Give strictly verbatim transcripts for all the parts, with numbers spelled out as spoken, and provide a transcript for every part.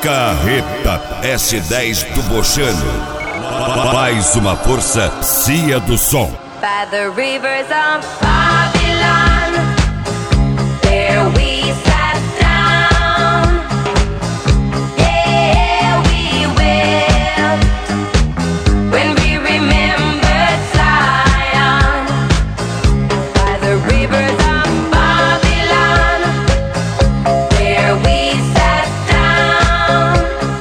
Carreta S dez do Bochano. Mais uma força Cia do Som. By the rivers of Babylon, there we sat down. Yeah, we wept when we remembered Zion. By the rivers of Babylon, there we sat down.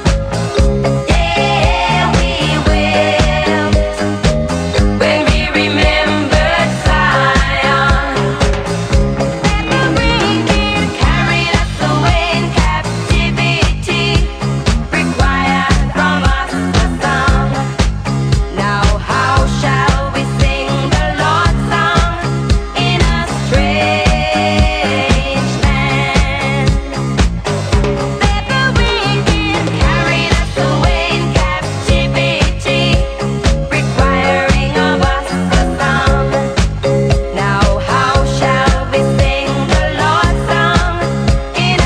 Yeah, we wept when we remembered Zion. Let the wind carry us away in captivity, required from us a song. Now how shall we sing the Lord's song in a strange land? Let the wind carry us away in captivity, requiring of us a song. Now how shall we sing the Lord's song in a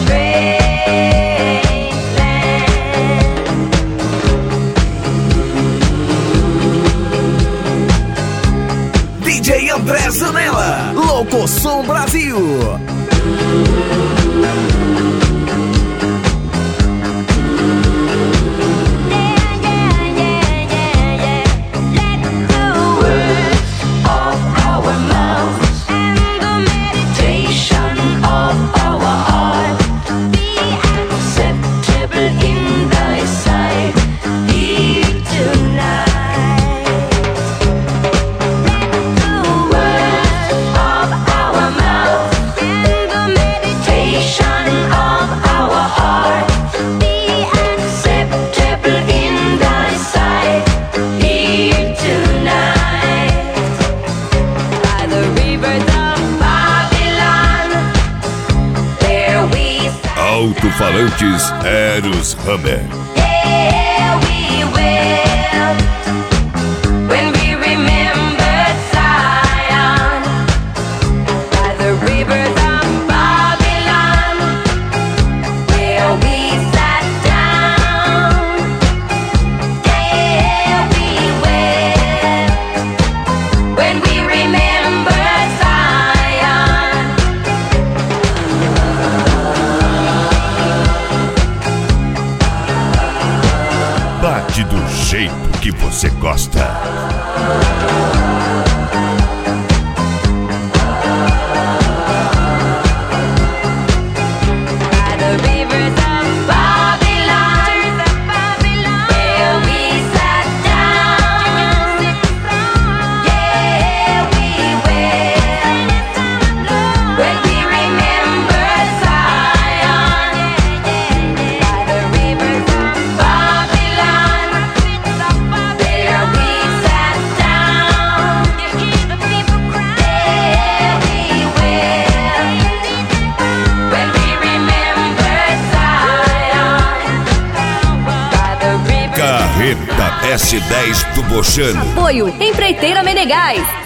strange land? D J André Zanella, Locosom Brasil. Alto-falantes Eros Hammer. Yeah, we wept when we remembered Zion. By the rivers of Babylon, where we sat down. Yeah, we wept when we remembered Zion. Bate do jeito que você gosta. By the rivers of Babylon, where we sat down. Yeah, we wept when we remembered Zion. By the rivers of Babylon, there we sat down. Yeah, we wept when we remembered Zion. By the rivers. Carreta S dez do Bochano. Apoio Empreiteira Menegas.